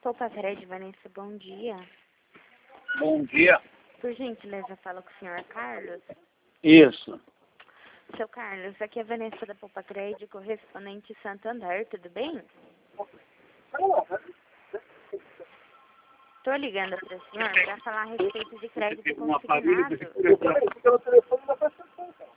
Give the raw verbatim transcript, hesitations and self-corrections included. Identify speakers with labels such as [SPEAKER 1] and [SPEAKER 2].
[SPEAKER 1] Poupa Crédito, Vanessa, bom dia.
[SPEAKER 2] Bom dia.
[SPEAKER 1] Por gentileza, fala com o senhor Carlos.
[SPEAKER 2] Isso.
[SPEAKER 1] Seu Carlos, aqui é a Vanessa da Poupa Crédito, correspondente Santander, tudo bem? Estou ligando para o senhor para falar a respeito de crédito consignado.